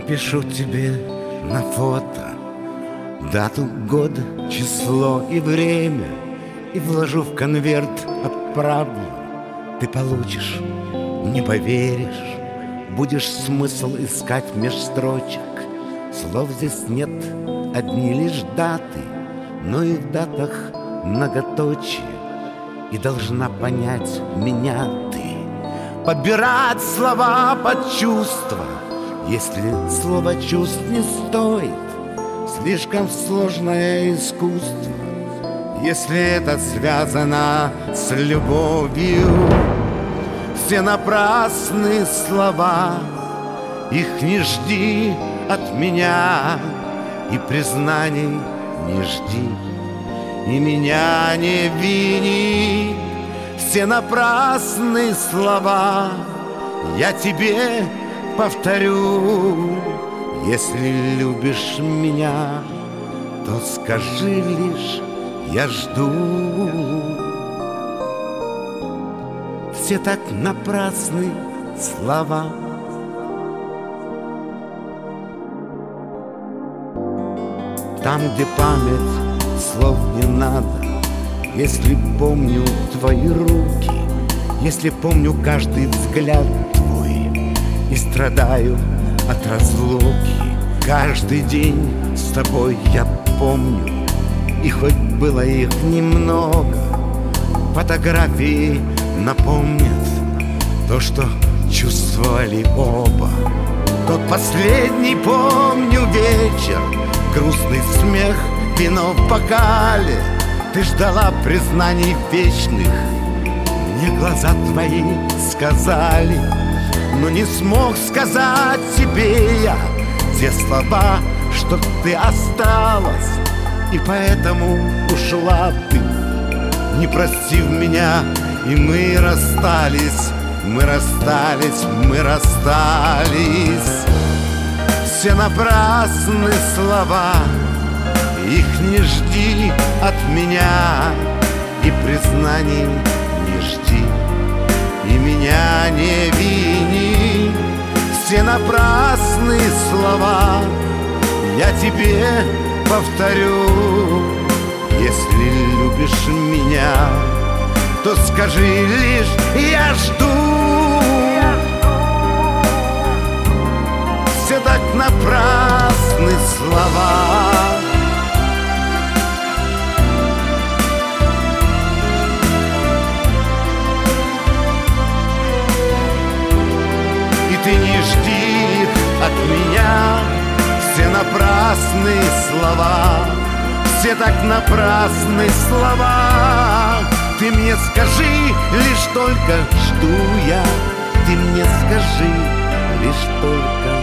напишу тебе на фото дату, год, число и время, и вложу в конверт, отправлю. Ты получишь, не поверишь, будешь смысл искать меж строчек. Слов здесь нет, одни лишь даты, но и в датах многоточие. И должна понять меня ты, подбирать слова под чувства. Если слово чувств не стоит, слишком сложное искусство. Если это связано с любовью, все напрасны слова. Их не жди от меня, и признаний не жди, и меня не вини. Все напрасны слова. Я тебе повторю: если любишь меня, то скажи лишь: я жду. Все так напрасны слова. Там, где память, слов не надо. Если помню твои руки, если помню каждый взгляд твой, и страдаю от разлуки, каждый день с тобой я помню. И хоть было их немного, фотографии напомнят то, что чувствовали оба. Тот последний, помню, вечер, грустный смех, вино в бокале. Ты ждала признаний вечных, мне глаза твои сказали, но не смог сказать тебе я те слова, что ты осталась, и поэтому ушла ты, не простив меня. И мы расстались, мы расстались, мы расстались. Все напрасны слова, их не жди от меня, и признаний не жди, и меня не вини. Все напрасны слова. Я тебе повторю: если любишь меня, то скажи лишь: я жду. Все так напрасны слова. И ты не жди от меня. Все напрасны слова. Все так напрасны слова. Ты мне скажи лишь только: жду я. Ты мне скажи лишь только: